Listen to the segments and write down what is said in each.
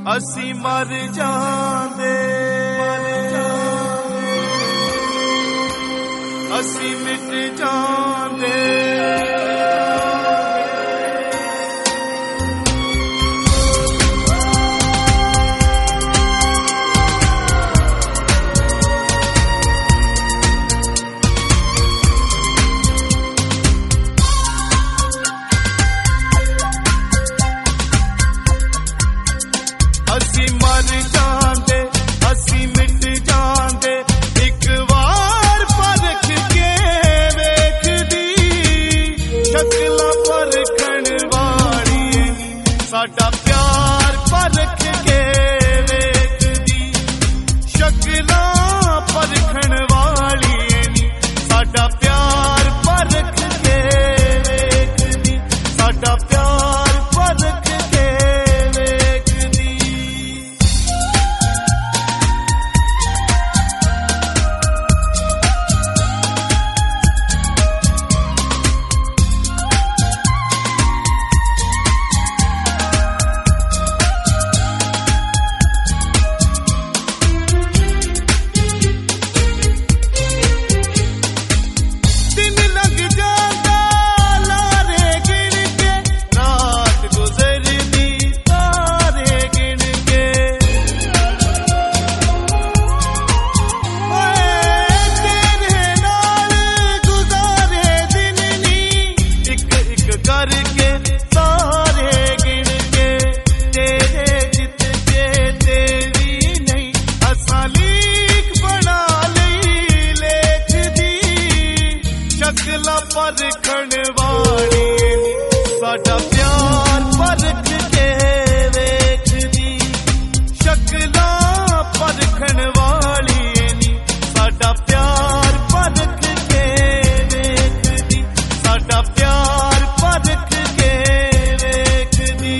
ਅਸੀਂ ਮਰ ਜਾਂਦੇ, ਅਸੀਂ ਮਿਟ ਜਾਂਦੇ। ਅਸੀਂ ਮਰ ਜਾਂਦੇ, ਅਸੀਂ ਮਿਟ ਜਾਂਦੇ। ਇੱਕ ਵਾਰ ਪਰਖ ਕੇ ਵੇਖਦੀ, ਸ਼ਕਲਾਂ ਪਰਖਣ ਵਾਲੀ ਸਾਡਾ ਪਿਆਰ ਪਰਖ ਕੇ ਵੇਖਦੀ, ਸ਼ਕਲਾਂ ਪਰਖਣ ਵਾਲੀ ਸਾਡਾ ਪਿਆਰ ਪਰਖ ਕੇ ਵੇਖਦੀ, ਸਾਡਾ ਪਿਆਰ ਪਰਖ ਕੇ ਵੇਖਦੀ। ਪਰਖਣ ਵਾਲੀ ਸਾਡਾ ਪਿਆਰ ਪਰਖ ਕੇ ਵੇਖਦੀ, ਸ਼ਕਲਾਂ ਪਰਖਣ ਵਾਲੀ ਸਾਡਾ ਪਿਆਰ ਪਰਖ ਕੇ ਵੇਖਦੀ, ਸਾਡਾ ਪਿਆਰ ਪਰਖ ਕੇ ਵੇਖਦੀ।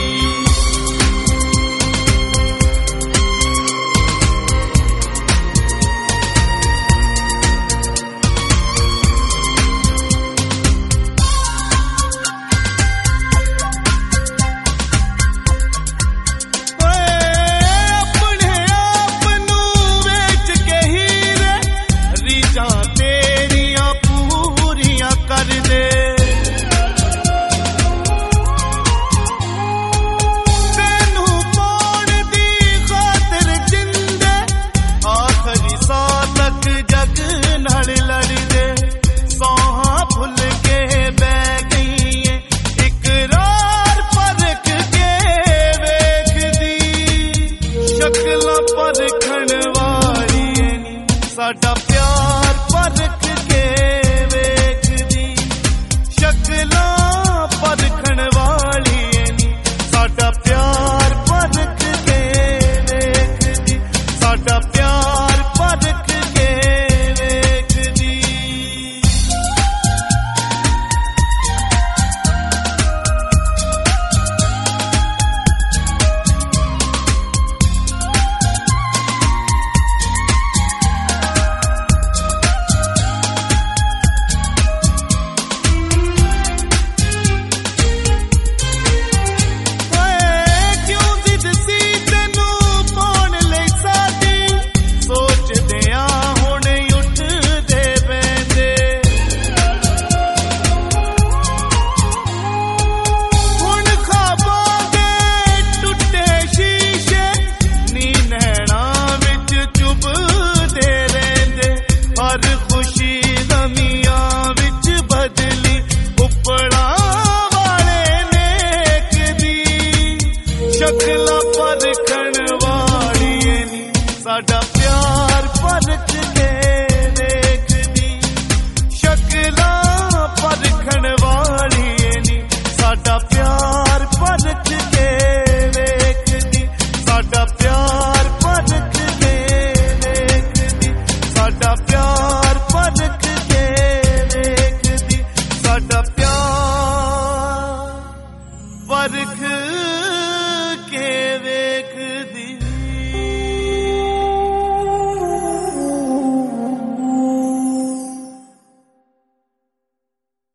ਸ਼ਕਲਾਂ ਪਰਖਣ ਵਾਲੀ ਸਾਡਾ ਪਿਆਰ ਪਰਖ ਕੇ ਵੇਖਦੀ, ਸ਼ਕਲਾਂ ਪਰਖਣ ਵਾਲੀ ਸਾਡਾ ਪਿਆਰ ਪਰਖ ਕੇ ਵੇਖਦੀ, ਸਾਡਾ ਪਿਆਰ ਪਰਖ ਕੇ ਵੇਖਦੀ। ਸ਼ਕਲਾਂ